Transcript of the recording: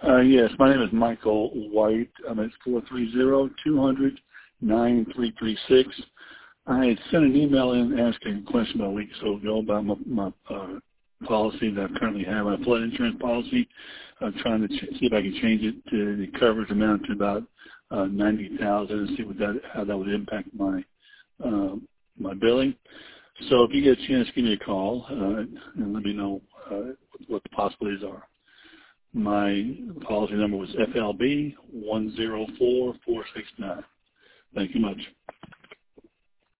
Yes, my name is Michael White. I'm at 430-200-9336. I had sent an email in asking a question about a week or so ago about my policy that I currently have, my flood insurance policy. I'm trying to see if I can change it to the coverage amount to about $90,000 and see how that would impact my my billing. So if you get a chance, give me a call and let me know what the possibilities are. My policy number was FLB 104469. Thank you much.